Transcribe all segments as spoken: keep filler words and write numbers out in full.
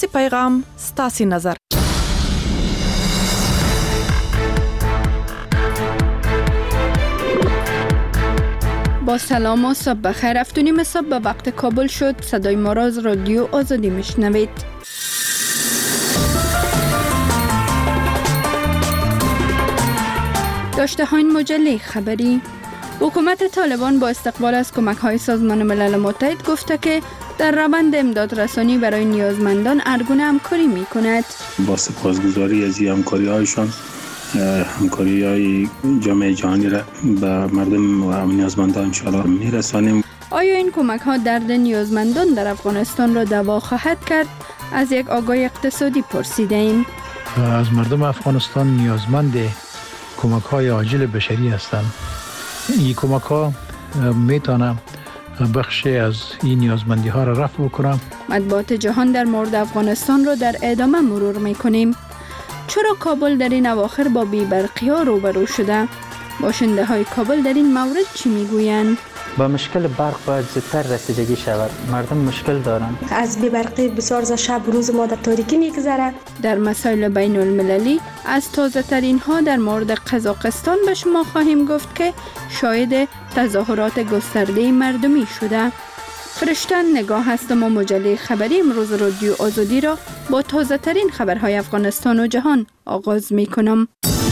سی پیغام ستاسی نظر. با سلام و صبح بخیر. هفت و نیم صبح به وقت کابل شد. صدای ما را از رادیو آزادی میشنوید. داشته های مجله خبری. حکومت طالبان با استقبال از کمک های سازمان ملل متحد گفته که در روند امداد رسانی برای نیازمندان هرگونه همکاری می کند. با سپاسگزاری از این همکاری هایشان، همکاری های جامعه جهانی را به مردم و نیازمندان انشاءالله می رسانیم. آیا این کمک ها درد نیازمندان در افغانستان را دوا خواهد کرد؟ از یک آگاه اقتصادی پرسیده ایم. از مردم افغانستان نیازمند کمک های عاجل بشری هستند. این کمک ها میتونه بخشی از این نیازمندی ها را رفع بکنه. مطبوعات جهان در مورد افغانستان را در ادامه مرور میکنیم. چرا کابل در این اواخر با بی‌برقی ها روبرو شده؟ باشنده های کابل در این مورد چی میگویند؟ با مشکل برق باید زودتر رسیدگی شود. مردم مشکل دارند. از بی‌برقی بسیار ز شب روز ما در تاریکی میگذره. در مسائل بین المللی از تازه ترین ها در مورد قزاقستان به شما خواهیم گفت که شاهد تظاهرات گسترده مردمی شده. فرشتن نگاه هستم و مجله خبری امروز رادیو آزادی را با تازه ترین خبرهای افغانستان و جهان آغاز می کنم.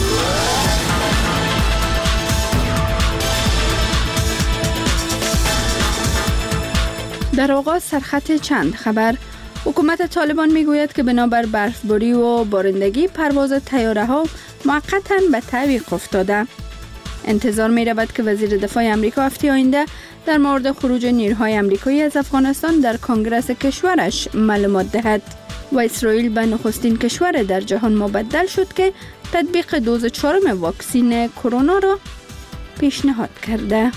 در آغاز سرخط چند خبر. حکومت طالبان میگوید که بنابر برفباری و بارندگی پرواز طیاره ها موقتا به تعویق افتاده. انتظار می رود که وزیر دفاع امریکا هفته آینده در مورد خروج نیروهای امریکایی از افغانستان در کنگره کشورش معلومات دهد. و اسرائیل به نخستین کشور در جهان مبدل شد که تطبیق دوز چهارم واکسین کرونا را پیشنهاد کرده.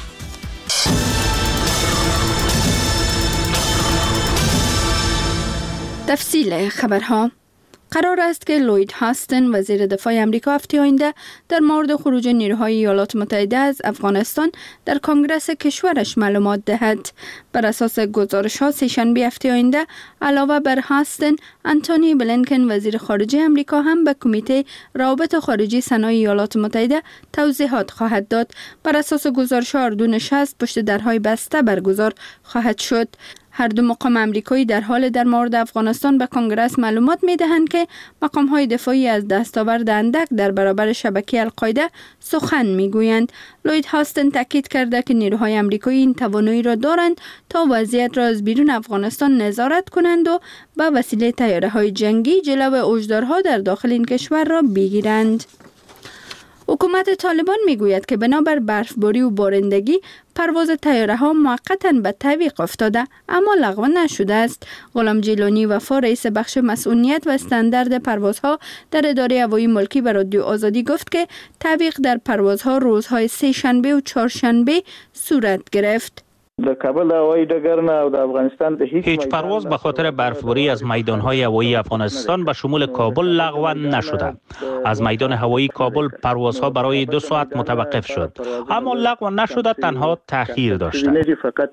تفصیل خبرها. قرار است که لوید هاستن وزیر دفاع امریکا هفته آینده در مورد خروج نیروهای ایالات متحده از افغانستان در کنگره کشورش معلومات دهد. بر اساس گزارش ها سه‌شنبه هفته آینده علاوه بر هاستن، انتونی بلینکن وزیر خارجه امریکا هم به کمیته روابط خارجی سنای ایالات متحده توضیحات خواهد داد. بر اساس گزارش ها اردو نشست پشت درهای بسته برگزار خواهد شد. هر دو مقام امریکایی در حال در مورد افغانستان به کنگره معلومات می دهند که مقام های دفاعی از دستاورد اندک در برابر شبکه القاعده سخن می گویند. لوید هاستن تاکید کرده که نیروهای امریکایی این توانایی را دارند تا وضعیت را از بیرون افغانستان نظارت کنند و به وسیله طیاره های جنگی جلو هشدارها در داخل این کشور را بگیرند. حکومت طالبان میگوید که بنابر برفباری و بارندگی پرواز طیاره ها موقتا به تعویق افتاده اما لغو نشده است. غلام جیلانی وفا رئیس بخش مسئولیت و استاندارد پروازها در اداره هوایی ملکی به رادیو آزادی گفت که تعویق در پروازها روزهای سه شنبه و چهارشنبه صورت گرفت. د کابل هوایی ډګر نه او د افغانستان د هیچ هیچ پرواز به خاطر برفباری از میدان‌های هوایی افغانستان به شمول کابل لغو نشده. از میدان هوایی کابل پروازها برای دو ساعت متوقف شد، اما لغو نشده، تنها تأخیر داشته.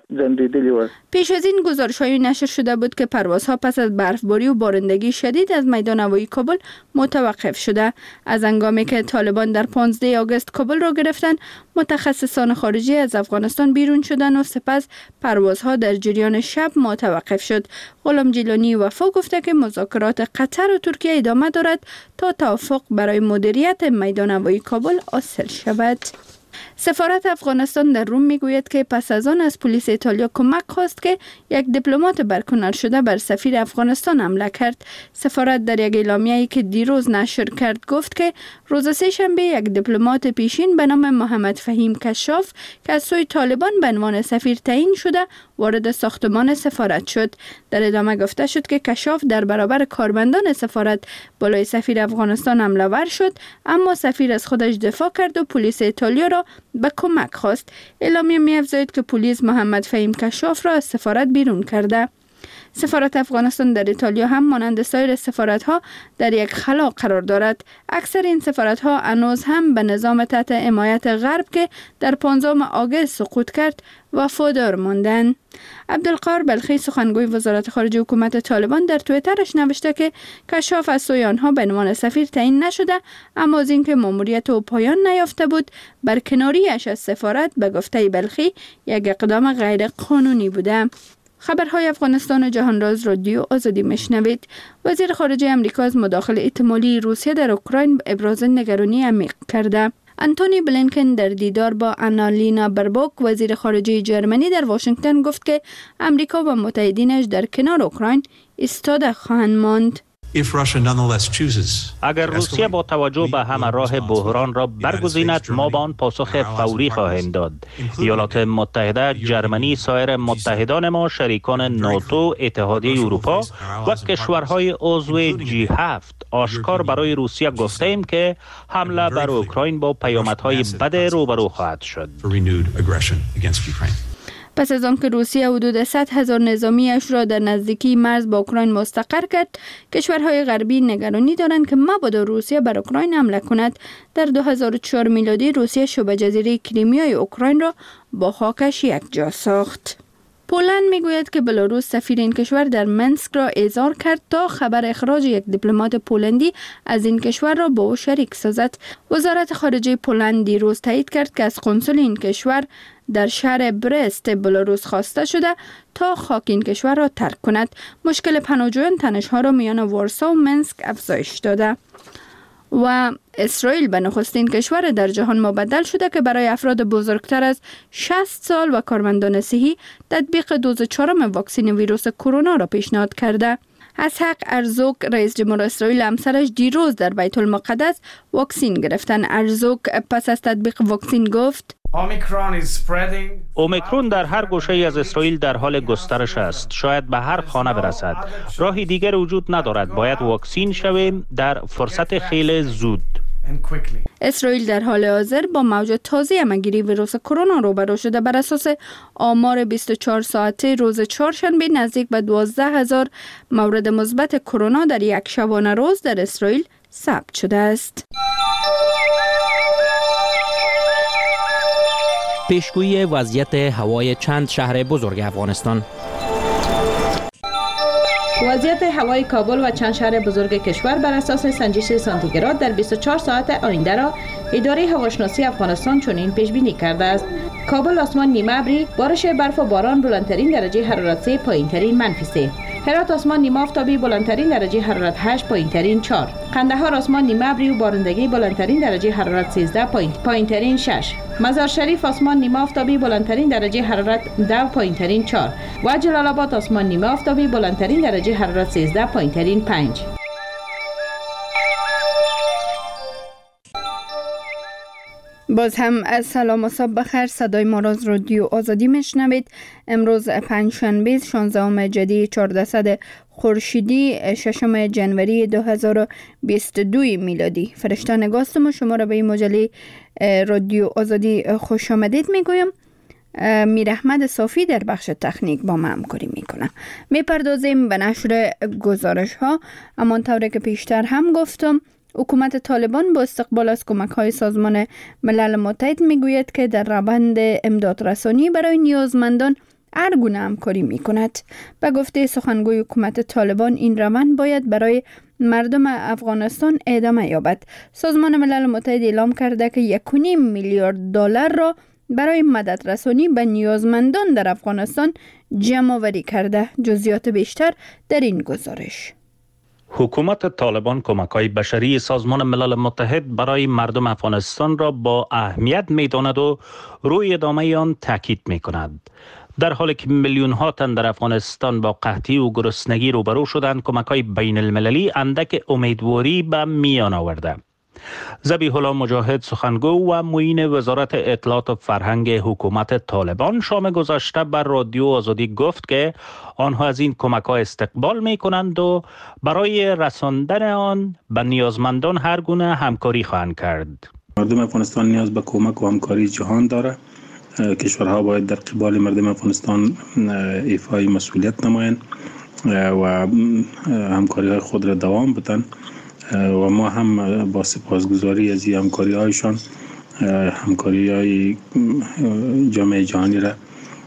پیش از این گزارش‌های نشر شده بود که پروازها پس از برفباری و بارندگی شدید از میدان هوایی کابل متوقف شده. از هنگامی که طالبان در پانزده آگوست کابل را گرفتند، متخصصان خارجی از افغانستان بیرون شدند و سپس پروازها در جریان شب متوقف شد. غلام جیلانی وفا گفته که مذاکرات قطر و ترکیه ادامه دارد تا توافق برای مدیریت میدان هوایی کابل حاصل شود. سفارت افغانستان در روم میگوید که پس از آن از پلیس ایتالیا کمک خواست که یک دیپلمات برکنار شده بر سفیر افغانستان حمله کرد. سفارت در یک اعلامیه‌ای که دیروز نشر کرد گفت که روز سه‌شنبه یک دیپلمات پیشین به نام محمد فهیم کشاف که از سوی طالبان به عنوان سفیر تعیین شده وارد ساختمان سفارت شد. در ادامه گفته شد که کشاف در برابر کارمندان سفارت بالای سفیر افغانستان حمله ور شد، اما سفیر از خودش دفاع کرد و پلیس ایتالیا را به کمک خواست. اعلامیه می‌افزاید که پلیس محمد فهیم کشاف را از سفارت بیرون کرده. سفارت افغانستان در ایتالیا هم مانند سایر سفارت‌ها در یک خلا قرار دارد. اکثر این سفارت‌ها هنوز هم به نظام تحت حمایت غرب که در پانزدهم آگوست سقوط کرد وفادار ماندند. عبدالقاهر بلخی سخنگوی وزارت خارجه حکومت طالبان در توییترش نوشته که کشاف از سوی آنها به عنوان سفیر تعیین نشده، اما از اینکه ماموریت او پایان نیافته بود برکناریش از سفارت به گفته بلخی یک اقدام غیر قانونی بوده. خبرهای افغانستان و جهان راز رادیو آزادی میشنوید. وزیر خارجه امریکا از مداخله احتمالی روسیه در اوکراین ابراز نگرانی عمیق کرده. انتونی بلینکن در دیدار با آنالینا بربوک وزیر خارجه جرمنی در واشنگتن گفت که امریکا و متحدینش در کنار اوکراین ایستاده خواهند ماند. اگر روسیه با توجه به همه راه بحران را برگزیند، ما به آن پاسخ فوری خواهیم داد. ایالات متحده، جرمنی، سایر متحدان ما، شریکان ناتو، اتحادیه اروپا و کشورهای عضو جی هفت آشکار برای روسیه گفته ایم که حمله بر اوکراین با پیامدهای بد روبرو خواهد شد. پس از آنکه روسیه حدود صد هزار نظامیش را در نزدیکی مرز با اوکراین مستقر کرد، کشورهای غربی نگرانی دارند که مبادا روسیه بر اوکراین حمله کند. در دو هزار و چهار میلادی روسیه شبه جزیره کریمیای اوکراین را با خاکش یک جا ساخت. پولند میگوید که بلاروس سفیر این کشور در منسک را احضار کرد تا خبر اخراج یک دیپلمات پولندی از این کشور را با او شریک سازد. وزارت خارجه پولند دیروز تایید کرد که از قنسل این کشور در شهر برست بلاروس خواسته شده تا خاک این کشور را ترک کند. مشکل پناهجویان تنش‌ها را میان وارسا و منسک افزایش داده. و اسرائیل به نخستین کشور در جهان مبدل شده که برای افراد بزرگتر از شصت سال و کارمندان صحی تطبیق دوز چهارم واکسن ویروس کرونا را پیشنهاد کرده. اسحاق هرزوگ رئیس جمهور اسرائیل همسرش دیروز در بیت المقدس واکسن گرفتن. هرزوگ پس از تطبیق واکسن گفت: اومیکرون در هر گوشه از اسرائیل در حال گسترش است. شاید به هر خانه برسد. راهی دیگر وجود ندارد. باید واکسین شویم در فرصت خیلی زود. اسرائیل در حال حاضر با موج تازه همه‌گیری ویروس کرونا روبرو شده. بر اساس آمار بیست و چهار ساعته روز چهارشنبه نزدیک به دوازده هزار مورد مثبت کرونا در یک شبانه روز در اسرائیل ثبت شده است. پیشگویی وضعیت هوای چند شهر بزرگ افغانستان. وضعیت هوای کابل و چند شهر بزرگ کشور بر اساس سنجش سانتیگراد در بیست و چهار ساعت آینده را اداره هواشناسی افغانستان چنین پیش بینی کرده است: کابل آسمان نیمه ابری، بارش برف و باران، بلندترین درجه حرارت سه، پایینترین منفی سه. هرات آسمان نیمه آفتابی، بلندترین درجه حرارت هشت، پایینترین چهار. قندهار آسمان نیمه ابری و بارندگی، بلندترین درجه حرارت سیزده، پایینترین شش. مزار شریف آسمان نیمه آفتابی، بلندترین درجه حرارت ده، پایینترین چهار. و جلال آباد آسمان نیمه آفتابی، بلندترین درجه حرارت سیزده، پایینترین پنج. باز هم از سلام و صبح بخیر. صدای ما را از رادیو آزادی میشنوید. امروز پنجشنبه شانزدهم جدی چهاردهصد خورشیدی ششم جنوری دو هزار و بیست و دو میلادی. فرشته نگاستم و شما را به این مجله رادیو آزادی خوش آمدید میگویم. میر احمد صافی در بخش تکنیک با ما همکاری میکنه. میپردازیم به نشر گزارش ها. همانطور که پیشتر هم گفتم، حکومت طالبان با استقبال از کمک‌های سازمان ملل متحد میگوید که در روند امدادرسانی برای نیازمندان هر گونه همکاری میکند. به گفته سخنگوی حکومت طالبان این روند باید برای مردم افغانستان ادامه یابد. سازمان ملل متحد اعلام کرده که یک و نیم میلیارد دلار را برای مدد رسانی به نیازمندان در افغانستان جمع آوری کرده. جزئیات بیشتر در این گزارش. حکومت طالبان کمک‌های بشری سازمان ملل متحد برای مردم افغانستان را با اهمیت می‌داند و روی ادامه آن تاکید می‌کند. در حالی که میلیون ها تن در افغانستان با قحطی و گرسنگی روبرو شدند، کمک‌های بین المللی اندک امیدواری به میان آورده. ذبیح الله مجاهد سخنگو و معین وزارت اطلاعات و فرهنگ حکومت طالبان شام گذشته بر رادیو آزادی گفت که آنها از این کمک‌ها استقبال می‌کنند و برای رساندن آن به نیازمندان هر گونه همکاری خواهند کرد. مردم افغانستان نیاز به کمک و همکاری جهان داره. کشورها باید در قبال مردم افغانستان ایفای مسئولیت نمایند و همکاری های خود را دوام بدن و ما هم با سپاسگزاری از این همکاری هایشان همکاری های جامعه جهانی را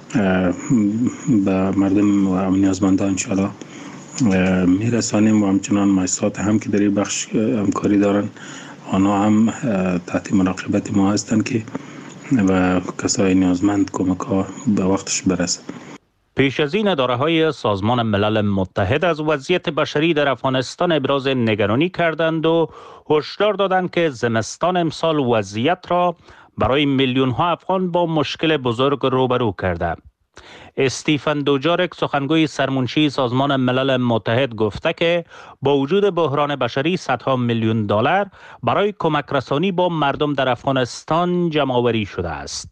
به مردم و نیازمندان انشاءالله میرسانیم و همچنان مؤسسات هم که در این بخش همکاری دارن آنها هم تحت مراقبت ما هستند که و کسای نیازمند کمک ها به وقتش برسه. پیش از این اداره‌های سازمان ملل متحد از وضعیت بشری در افغانستان ابراز نگرانی کردند و هشدار دادند که زمستان امسال وضعیت را برای میلیون ها افغان با مشکل بزرگ روبرو کرده. استیفن دوجارک سخنگوی سرمنشی سازمان ملل متحد گفته که با وجود بحران بشری صدها میلیون دلار برای کمک رسانی با مردم در افغانستان جمع آوری شده است.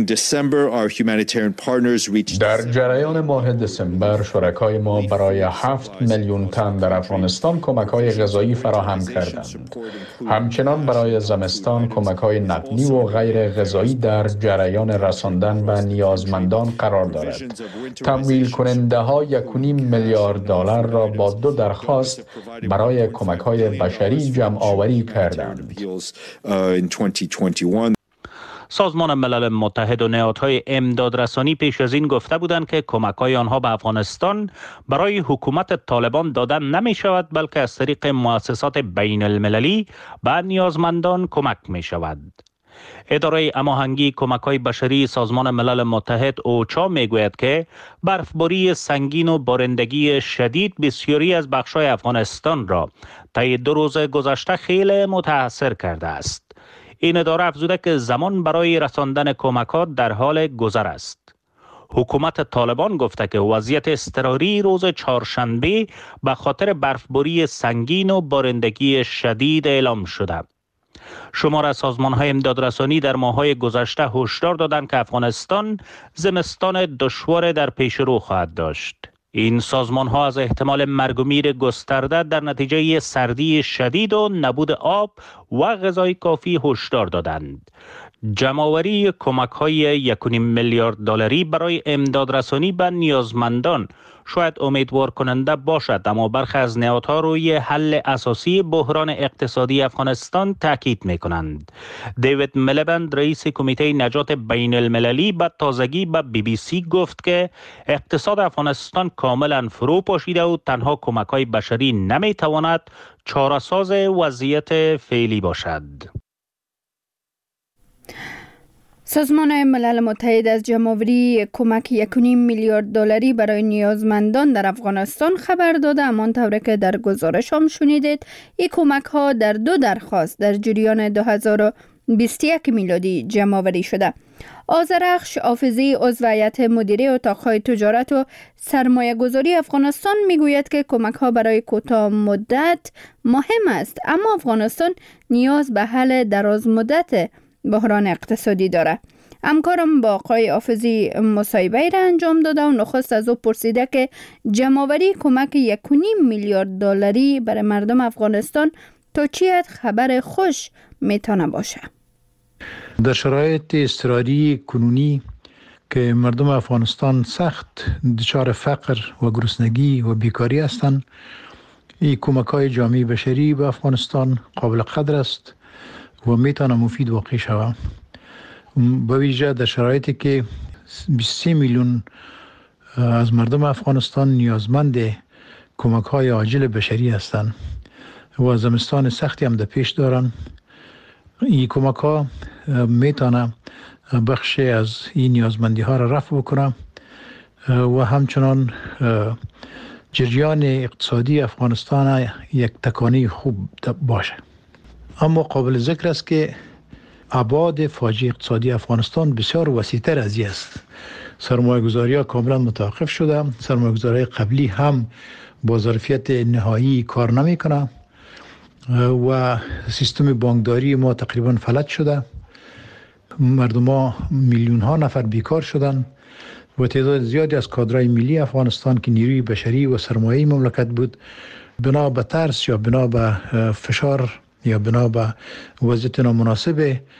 در جریان ماه دسامبر شرکای ما برای هفت میلیون تن در افغانستان کمک‌های غذایی فراهم کردند. همچنان برای زمستان کمک‌های نقدی و غیر غذایی در جریان رساندن به نیازمندان قرار دارد. تمویل کننده ها یک و نیم میلیارد دلار را با دو درخواست برای کمک های بشری جمع آوری کردند. سازمان ملل متحد و نهادهای امدادرسانی پیش از این گفته بودند که کمک‌های آنها به افغانستان برای حکومت طالبان دادن نمی شود بلکه از طریق مؤسسات بین المللی به نیازمندان کمک می شود. اداره هماهنگی کمک‌های بشری سازمان ملل متحد اوچا میگوید که برفباری سنگین و بارندگی شدید بسیاری از بخش‌های افغانستان را طی دو روز گذشته خیلی متاثر کرده است. این اداره افزوده که زمان برای رساندن کمکات در حال گذر است. حکومت طالبان گفته که وضعیت اضطراری روز چهارشنبه به خاطر برفباری سنگین و بارندگی شدید اعلام شده. شمار از سازمان‌های امدادرسانی در ماه‌های گذشته هشدار دادند که افغانستان زمستان دشوار در پیش رو خواهد داشت. این سازمان‌ها از احتمال مرگ و میر گسترده در نتیجه سردی شدید و نبود آب و غذای کافی هشدار دادند. جمع‌آوری کمک‌های یک و نیم میلیارد دلاری برای امدادرسانی به نیازمندان شاید امیدوار کننده باشد، اما برخی از نهادها روی حل اساسی بحران اقتصادی افغانستان تاکید می‌کنند. دیوید ملیبند رئیس کمیته نجات بین المللی به تازگی به بی بی سی گفت که اقتصاد افغانستان کاملا فرو پاشیده و تنها کمک‌های بشری نمی‌تواند چاره‌ساز وضعیت فعلی باشد. سازمان ملل متحد از جمع‌آوری کمک یک و نیم میلیارد دلاری برای نیازمندان در افغانستان خبر داده، همانطور که در گزارش هم شنیدید این کمک ها در دو درخواست در جریان دو هزار و بیست و یک میلادی جمع‌آوری شده. آذرخش حافظی عضو هیئت مدیره اتاق‌های تجارت و سرمایه گذاری افغانستان میگوید که کمک ها برای کوتاه مدت مهم است، اما افغانستان نیاز به حل دراز مدت بحران اقتصادی داره. همکارم با آقای حافظی مصاحبه را انجام داده و نخست از او پرسیده که جمع‌آوری کمک یک و نیم میلیارد دلاری برای مردم افغانستان تا چی حد خبر خوش میتونه باشه. در شرایط اضطراری کنونی که مردم افغانستان سخت دچار فقر و گرسنگی و بیکاری هستند، این کمک‌های جامعه بشری به افغانستان قابل قدر است و میتونه مفید واقع شود. به ویژه در شرایطی که بیست و سه میلیون از مردم افغانستان نیازمند کمک‌های عاجل بشری هستند و زمستان سختی هم در پیش دارند. این کمک‌ها میتونه بخشی از این نیازمندی ها را رفع بکنه و همچنان جریان اقتصادی افغانستان یک تکانه خوب باشه. اما قابل ذکر است که ابعاد فاجعه اقتصادی افغانستان بسیار وسیع‌تر از این است. سرمایه‌گذاری‌ها کاملا متوقف شده، سرمایه‌گذاری قبلی هم با ظرفیت نهایی کار نمی‌کنه و سیستم بانکداری ما تقریبا فلج شده. مردم ها میلیون ها نفر بیکار شدن و تعداد زیادی از کادرهای ملی افغانستان که نیروی بشری و سرمایه‌ای مملکت بود، بنا به ترس یا بنا به فشار یا بنا به وضعیت نامناسب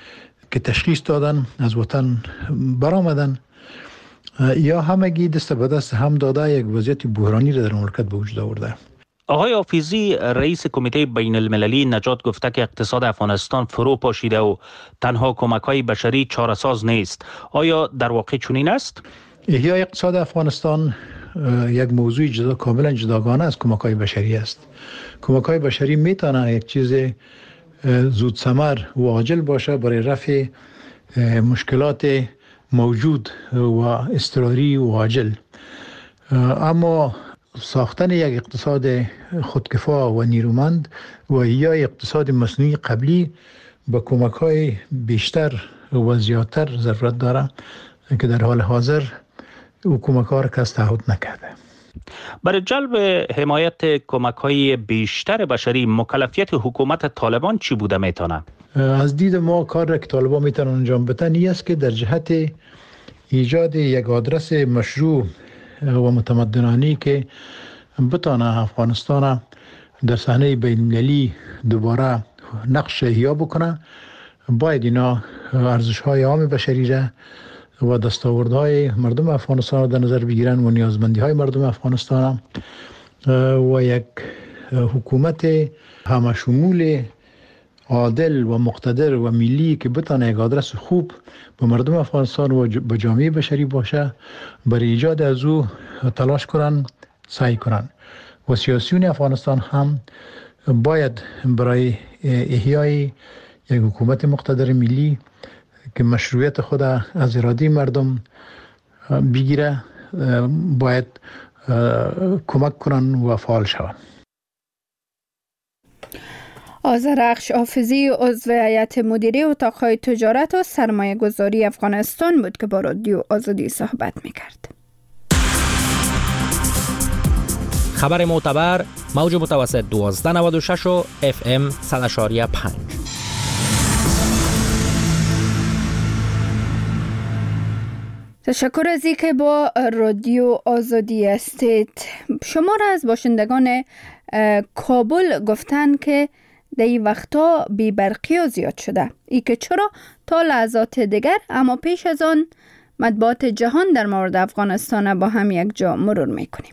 که تشخیص دادن از وطن برآمدن یا همگی دست به دست هم داده یک وضعیت بحرانی را در مملکت به وجود آورده. آقای حافظی، رئیس کمیته بین المللی نجات گفته که اقتصاد افغانستان فرو پاشیده و تنها کمک‌های بشری چاره‌ساز نیست. آیا در واقع چنین است؟ احیای اقتصاد افغانستان یک موضوع جدا کاملا جداگانه از کمک‌های بشری است. کمک‌های بشری میتونه یک چیز زود ثمر و عاجل باشه برای رفع مشکلات موجود و اضطراری و عاجل، اما ساختن یک اقتصاد خودکفا و نیرومند و یا اقتصاد مصنوعی قبلی با کمک‌های بیشتر و زیادتر ضرورت داره که در حال حاضر او کمک‌ها را کس تعهد نکرده. برای جلب حمایت کمک‌های بیشتر بشری مکلفیت حکومت طالبان چی بوده میتونه؟ از دید ما کار را که طالبان میتونن انجام بدن این است که در جهت ایجاد یک آدرس مشروع و متمدنانه که بتانه افغانستان در صحنه بین المللی دوباره نقش احیا بکنه، باید اینا ارزش‌های عام بشری را و دستاوردهای مردم افغانستان را در نظر بگیرن و نیازمندی‌های مردم افغانستان و یک حکومت همشمول عادل و مقتدر و ملی که بتانه یک آدرس خوب به مردم افغانستان و به جامعه بشری باشه برای ایجاد از او تلاش کنن، سعی کنن. و سیاسیون افغانستان هم باید برای احیای یک حکومت مقتدر ملی که مشروعیت خود از اراده مردم بگیره باید کمک کنن و فعال شوند. آذرخش حافظی عضو هیئت مدیره اتاق‌های تجارت و سرمایه گذاری افغانستان بود که با رادیو آزادی صحبت می‌کرد. خبر معتبر موج متوسط دوازده نود و شش و اف ام صد و اشاریه پنج. تشکر از اینکه با رادیو آزادی هستید. شمار از باشندگان کابل گفتن که در این وقتا بی‌برقی زیاد شده. ای که چرا تا لحظات دیگر اما پیش از آن مطبوعات جهان در مورد افغانستان با هم یک جا مرور میکنیم.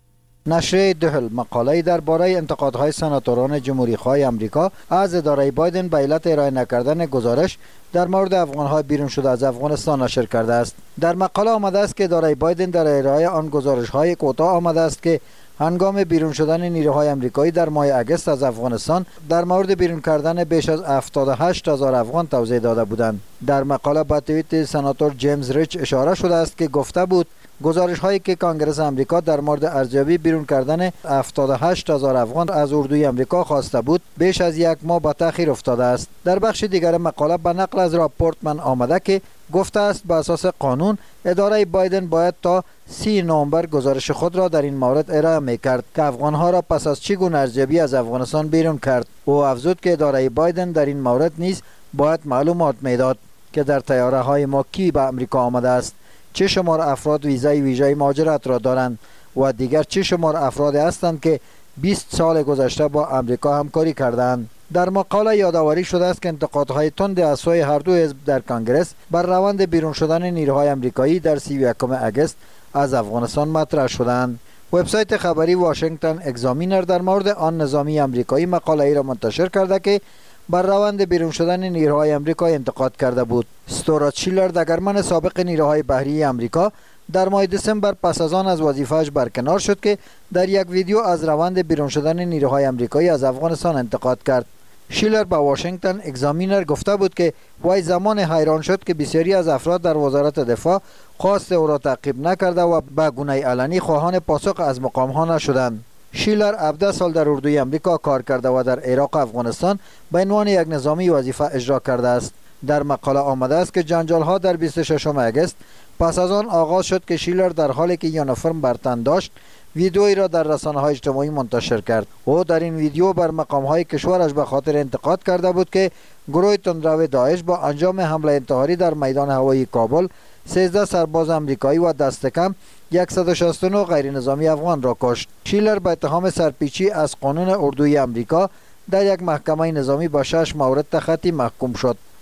نشریه دهل مقاله درباره انتقادهای سناتوران جمهوری‌خواه آمریکا از اداره بایدن به علت ارائه نکردن گزارش در مورد افغان‌های بیرون شده از افغانستان نشر کرده است. در مقاله آمده است که اداره بایدن در ارائه آن گزارش‌های کوتاه آمده است که هنگام بیرون شدن نیروهای آمریکایی در ماه اگست از افغانستان در مورد بیرون کردن بیش از هفتاد و هشت هزار افغان توضیح داده بودند. در مقاله با توییت سناتور جیمز ریچ اشاره شده است که گفته بود گزارش هایی که کانگرس آمریکا در مورد ارزیابی بیرون کردن هفتاد و هشت هزار افغان از اردوی آمریکا خواسته بود بیش از یک ماه با تأخیر افتاده است. در بخش دیگر مقاله به نقل از راپورتمن آمده که گفته است به اساس قانون اداره بایدن باید تا سی نوامبر گزارش خود را در این مورد ارائه می‌کرد که افغان‌ها را پس از چگونه ارزیابی از افغانستان بیرون کرد. او افزود که اداره بایدن در این مورد نیز باید معلومات میداد که در طیاره‌های ما کی به آمریکا آمده است، چه شمار افراد ویزای ویژه مهاجرت را دارند و دیگر چه شمار افرادی هستند که بیست سال گذشته با آمریکا همکاری کردند. در مقاله یادآوری شده است که انتقادهای تند از سوی هر دو حزب در کانگرس بر روند بیرون شدن نیروهای آمریکایی در سی و یکم اگست از افغانستان مطرح شدند. وبسایت خبری واشنگتن اگزامینر در مورد آن نظامی آمریکایی مقاله ای را منتشر کرده که بر روند بیرون شدن نیروهای آمریکایی انتقاد کرده بود. استورات شیلر دگرمن سابق نیروهای بحری آمریکا در ماه دسامبر پس از آن از وظیفه‌اش برکنار شد که در یک ویدیو از روند بیرون شدن نیروهای آمریکایی از افغانستان انتقاد کرد. شیلر با واشنگتن اگزامینر گفته بود که وای زمان حیران شد که بسیاری از افراد در وزارت دفاع خواست او را تعقیب نکرده و به گونه علنی خواهان پاسخ از مقام‌ها نشدند. شیلر هفده سال در اردوی آمریکا کار کرده و در عراق و افغانستان به عنوان یک نظامی وظیفه اجرا کرده است. در مقاله آمده است که جنجال‌ها در بیست و ششم اگست پس از آن آغاز شد که شیلر در حالی که یونیفرم بر تن داشت ویدئویی را در رسانه‌های اجتماعی منتشر کرد. او در این ویدیو بر مقام‌های کشورش به خاطر انتقاد کرده بود که گروه تندرو داعش با انجام حمله انتحاری در میدان هوایی کابل سیزده سرباز آمریکایی و دست کم صد و شصت و نه غیر نظامی افغان را کشت. شیلر به اتهام سرپیچی از قانون اردوی آمریکا در یک محکمه نظامی با شش مورد تخطی محکوم شد.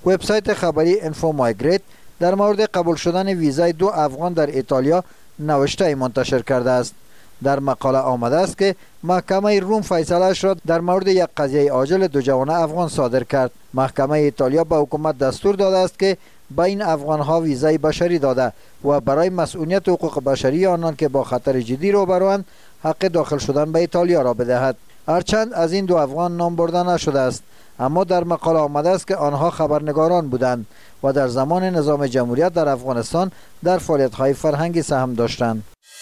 وبسایت خبری اینفو مایگریت در مورد قبول شدن ویزای دو افغان در ایتالیا نوشته منتشر کرده است. در مقاله آمده است که محکمه روم فیصله‌اش را در مورد یک قضیه عاجل دو جوان افغان صادر کرد. محکمه ایتالیا به حکومت دستور داده است که به این افغان‌ها ویزای بشری داده و برای مسئولیت حقوق بشری آنان که با خطر جدی روبروند حق داخل شدن به ایتالیا را بدهد. هرچند از این دو افغان نام برده نشده است، اما در مقاله آمده است که آنها خبرنگاران بودند و در زمان نظام جمهوریت در افغانستان در فعالیت‌های فرهنگی سهم داشتند.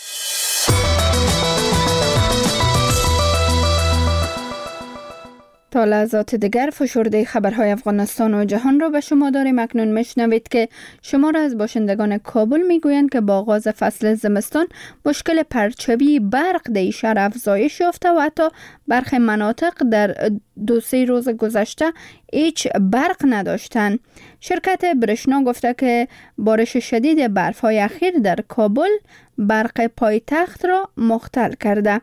تا لحظات دیگر فشرده خبرهای افغانستان و جهان را به شما داریم. اکنون میشنوید که شمار از باشندگان کابل میگویند که با آغاز فصل زمستان مشکل پرچوی برق در شهر افزایش یافته و حتی برخی مناطق در دو سه روز گذشته هیچ برق نداشتند. شرکت برشنا گفته که بارش شدید برف‌های اخیر در کابل برق پایتخت را مختل کرده.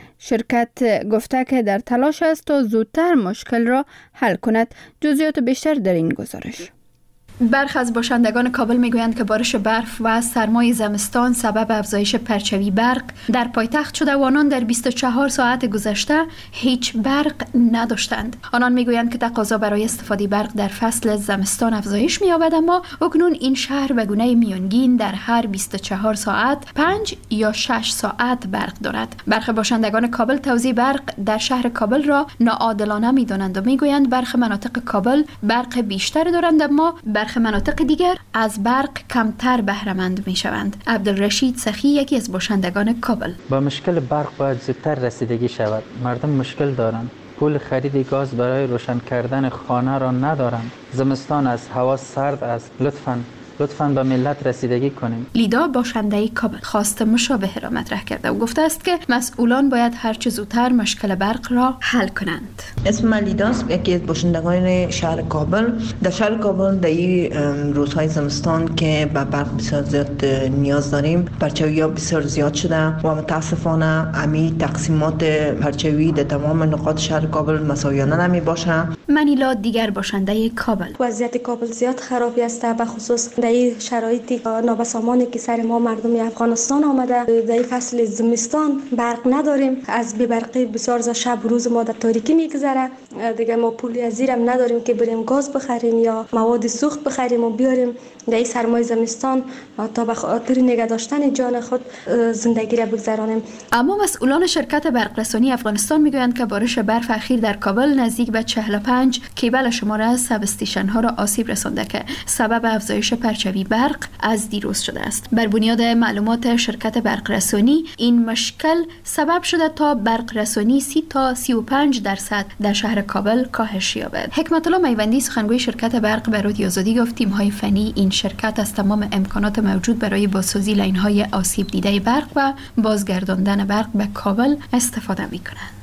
شرکت گفته که در تلاش است تا زودتر مشکل را حل کند. جزئیات بیشتر در این گزارش. برخی از باشندگان کابل میگویند که بارش برف و سرمای زمستان سبب افزایش پرچوی برق در پایتخت شده و آنان در بیست و چهار ساعت گذشته هیچ برق نداشتند. آنان میگویند که تقاضا برای استفاده برق در فصل زمستان افزایش می‌یابد، اما اکنون این شهر به گونه میانگین در هر بیست و چهار ساعت پنج یا شش ساعت برق دارد. برخی باشندگان کابل توزیع برق در شهر کابل را ناعادلانه می‌دانند و میگویند برخی مناطق کابل برق بیشتر دارند اما برخی مناطق دیگر از برق کمتر بهره مند می شوند. عبدالرشید سخی یکی از باشندگان کابل: با مشکل برق باید زودتر رسیدگی شود. مردم مشکل دارند. پول خرید گاز برای روشن کردن خانه را ندارند. زمستان است، هوا سرد است. لطفاً لطفاً به ملت رسیدگی کنیم. لیدا باشنده کابل خواست مشابه را مطرح کرده و گفته است که مسئولان باید هر چه زودتر مشکل برق را حل کنند. اسم من لیداست، یکی از باشندگان شهر کابل. در شهر کابل در این روزهای زمستان که به برق بسیار زیاد نیاز داریم، پرچوی‌ها بسیار زیاد شده و متاسفانه امی تقسیمات پرچوی در تمام نقاط شهر کابل مساویانه نمی باشه. منیلا دیگر باشنده کابل: وضعیت کابل زیاد خرابی است، به خصوص در این شرایطی نابسامانی که سر ما مردم افغانستان آمده. در فصل زمستان برق نداریم، از بی‌برقی بسیار ز شب روز ما در تاریکی میگذره. دیگه ما پولی از زیرم نداریم که بریم گاز بخریم یا مواد سوخت بخریم و بیاریم در این سرمای زمستان تا به خاطر نگه داشتن جان خود زندگی را بگذرانیم. اما مسئولان شرکت برقرسانی افغانستان میگویند که بارش برف اخیر در کابل نزدیک به چهل و پنج کیبل شماره از سب استیشن ها را آسیب رسانده که سبب افزایش پرچوی برق از دیروز شده است. بر بنیاد معلومات شرکت برقرسانی این مشکل سبب شده تا برقرسانی سی تا سی و پنج درصد در شهر کابل کاهش یابد. حکمت الله میوندی سخنگوی شرکت برق به رادیو آزادی گفت تیم های فنی این شرکت از تمام امکانات موجود برای بازسازی لاین های آسیب دیده برق و بازگرداندن برق به کابل استفاده می‌کنند.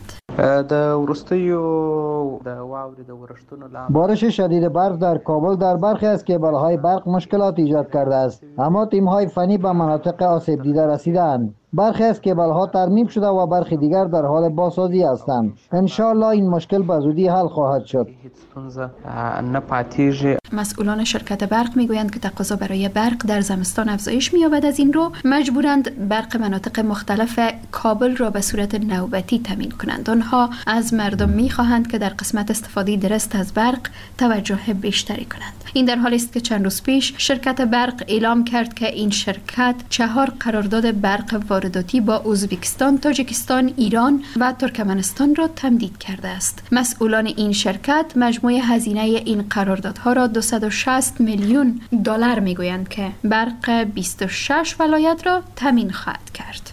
بارش شدید برف در کابل در برخی از کیبل‌های برق مشکلات ایجاد کرده است، اما تیم‌های فنی به مناطق آسیب دیده رسیدند. برخی از کیبل‌ها ترمیم شده و برخی دیگر در حال بازسازی هستند. انشاءالله این مشکل به زودی حل خواهد شد. مسئولان شرکت برق میگویند که تقاضا برای برق در زمستان افزایش می‌یابد، از این رو مجبورند برق مناطق مختلف کابل را به صورت نوبتی تامین کنند. آنها از مردم می‌خواهند که در قسمت استفاده درست از برق توجه بیشتری کنند. این در حالی است که چند روز پیش شرکت برق اعلام کرد که این شرکت چهار قرارداد برق وارداتی با ازبکستان، تاجیکستان، ایران و ترکمنستان را تمدید کرده است. مسئولان این شرکت مجموع هزینه این قراردادها را دویست و شصت میلیون دلار میگویند که برق بیست و شش ولایت را تامین خواهد کرد.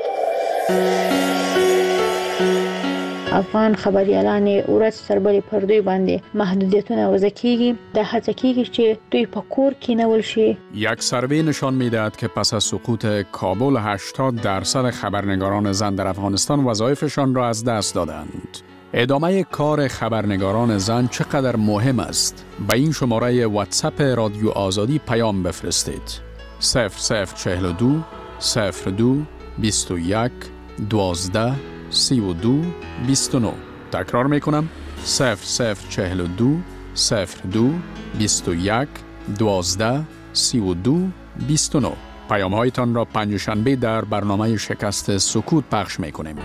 افغان خبريالان ورځ سربلې پر دوی باندې محدودیتونه وضع کیږي. د هڅه کیږي چې دوی په کور کینول شي. یک سروی نشان میدهد که پس از سقوط کابل هشتاد درصد خبرنگاران زن در افغانستان وظایفشان را از دست دادند. ادامه کار خبرنگاران زن چقدر مهم است؟ به این شماره واتساپ رادیو آزادی پیام بفرستید. صفر صفر چهل و دو صفر دو بیست و یک دوازده سی و دو بیست و نه. تکرار میکنم صفر صفر چهل و دو صفر دو بیست و یک دوازده سی و دو بیست و نه. پیام هایتان را پنجشنبه در برنامه شکست سکوت پخش می کنیم.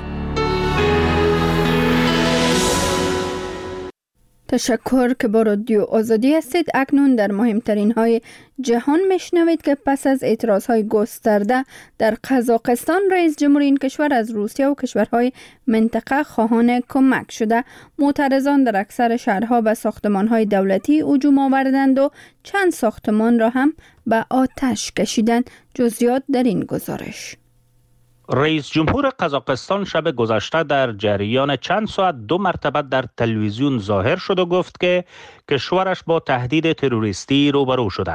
تشکر که با رادیو آزادی هستید. اکنون در مهمترین های جهان میشنوید که پس از اعتراض های گسترده در قزاقستان، رئیس جمهور این کشور از روسیه و کشورهای منطقه خواهان کمک شده. معترضان در اکثر شهرها به ساختمان های دولتی هجوم آوردند و چند ساختمان را هم به آتش کشیدند. جزئیات در این گزارش. رئیس جمهور قزاقستان شب گذشته در جریان چند ساعت دو مرتبه در تلویزیون ظاهر شد و گفت که کشورش با تهدید تروریستی روبرو شده.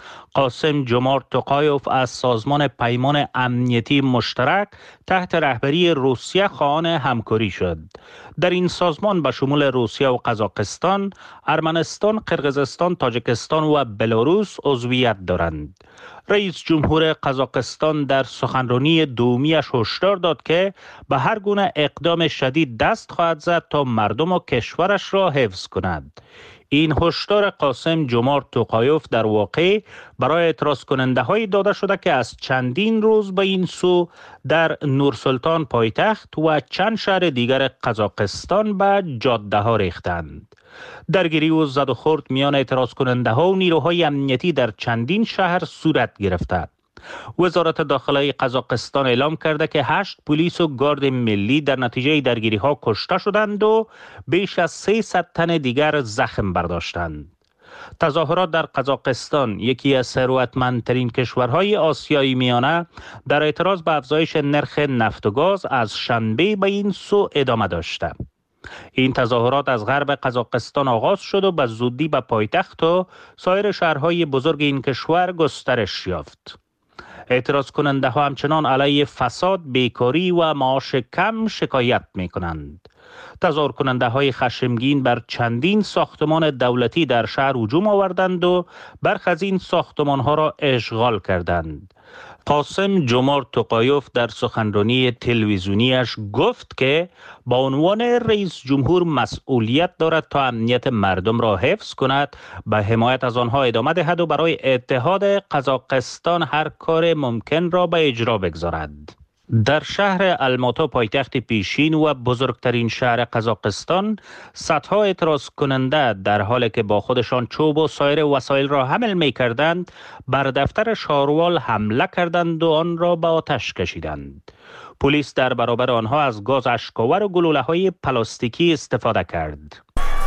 قاسم جمارت توقایوف از سازمان پیمان امنیتی مشترک تحت رهبری روسیه خواهان همکاری شد. در این سازمان به شمول روسیه و قزاقستان، ارمنستان، قرقیزستان، تاجیکستان و بلاروس عضویت دارند. رئیس جمهور قزاقستان در سخنرانی دومیش هشدار داد که به هر گونه اقدام شدید دست خواهد زد تا مردم و کشورش را حفظ کند. این هشدار قاسم جمارت توقایوف در واقع برای اعتراض کننده های داده شده که از چندین روز به این سو در نورسلطان پایتخت و چند شهر دیگر قزاقستان به جاده ها ریختند. درگیری و زد و خورد میان اعتراض کننده ها و نیروهای امنیتی در چندین شهر صورت گرفته. وزارت داخلی قزاقستان اعلام کرده که هشت پلیس و گارد ملی در نتیجه درگیری ها کشته شدند و بیش از سیصد تن دیگر زخم برداشتند. تظاهرات در قزاقستان، یکی از ثروتمندترین کشورهای آسیای میانه، در اعتراض به افزایش نرخ نفت و گاز از شنبه به این سو ادامه داشته. این تظاهرات از غرب قزاقستان آغاز شد و به زودی به پایتخت و سایر شهرهای بزرگ این کشور گسترش یافت. اعتراض کننده ها همچنان علیه فساد، بیکاری و معاش کم شکایت می کنند. تظاهر کننده های خشمگین بر چندین ساختمان دولتی در شهر هجوم آوردند و برخی از این ساختمان ها را اشغال کردند. قاسم جمارت توقایوف در سخنرانی تلویزیونیش گفت که با عنوان رئیس جمهور مسئولیت دارد تا امنیت مردم را حفظ کند، به حمایت از آنها ادامه دهد و برای اتحاد قزاقستان هر کار ممکن را به اجرا بگذارد. در شهر الماتا، پایتخت پیشین و بزرگترین شهر قزاقستان، صدها اعتراض کننده در حالی که با خودشان چوب و سایر وسایل را حمل می کردند، بر دفتر شاروال حمله کردند و آن را به آتش کشیدند. پلیس در برابر آنها از گاز اشک‌آور و گلوله‌های پلاستیکی استفاده کرد.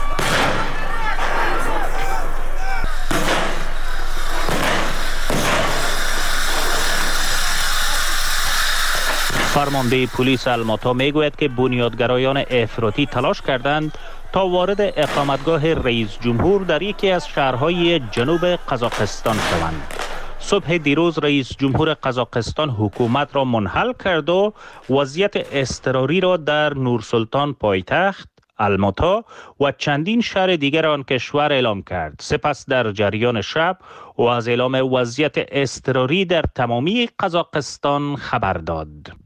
فرمانده پلیس الماتا میگوید که بنیادگرایان افراطی تلاش کردند تا وارد اقامتگاه رئیس جمهور در یکی از شهرهای جنوب قزاقستان شوند. صبح دیروز رئیس جمهور قزاقستان حکومت را منحل کرد و وضعیت اضطراری را در نورسلطان پایتخت، الماتا و چندین شهر دیگر آن کشور اعلام کرد. سپس در جریان شب و از اعلام وضعیت اضطراری در تمامی قزاقستان خبر داد.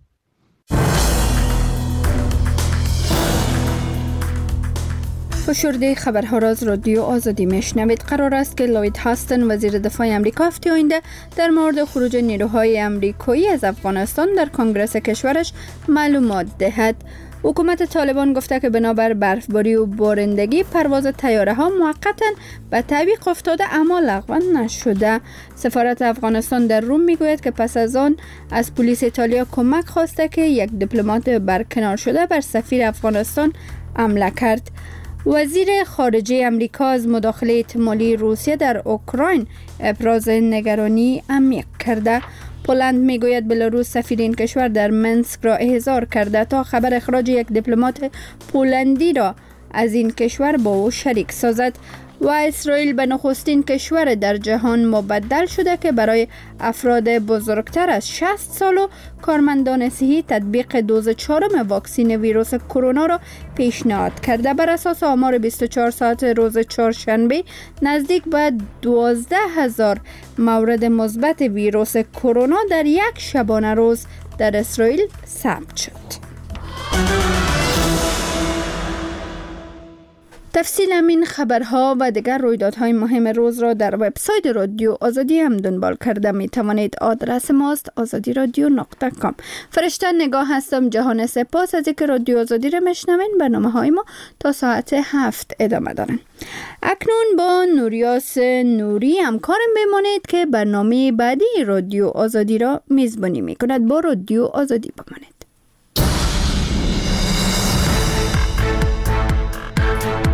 فشرده خبرها را از رادیو آزادی میشنوید. قرار است که لوید هاستن وزیر دفاع امریکا هفته آینده در مورد خروج نیروهای امریکایی از افغانستان در کنگره کشورش معلومات دهد. حکومت طالبان گفته که بنابر برفباری و بارندگی پرواز طیاره ها موقتا به تعویق افتاده اما لغو نشده. سفارت افغانستان در روم میگوید که پس از آن از پلیس ایتالیا کمک خواسته که یک دیپلمات برکنار شده بر سفیر افغانستان حمله کرد. وزیر خارجه امریکا از مداخله احتمالی روسیه در اوکراین ابراز نگرانی عمیق کرده. پولند میگوید بلاروس سفیر این کشور در منسک را احضار کرده تا خبر اخراج یک دیپلمات پولندی را از این کشور با او شریک سازد. و اسرائیل به نخستین کشور در جهان مبدل شده که برای افراد بزرگتر از شصت سال و کارمندان صحی تطبیق دوز چهارم واکسن ویروس کرونا را پیشنهاد کرده. بر اساس آمار بیست و چهار ساعت روز چهارشنبه نزدیک به دوازده هزار مورد مثبت ویروس کرونا در یک شبانه روز در اسرائیل ثبت شد. تفصیل همین خبرها و دیگر رویدادهای مهم روز را در وبسایت رادیو آزادی هم دنبال کرده می توانید. آدرس ماست آزادی رادیو نقطه کام. فرشته نگاه هستم. جهان سپاس از اینکه رادیو آزادی را میشنوین. برنامه های ما تا ساعت هفت ادامه دارن. اکنون با نوریاس نوری همکارم بمانید که برنامه بعدی رادیو آزادی را میزبانی میکند. با رادیو آزادی بمانید.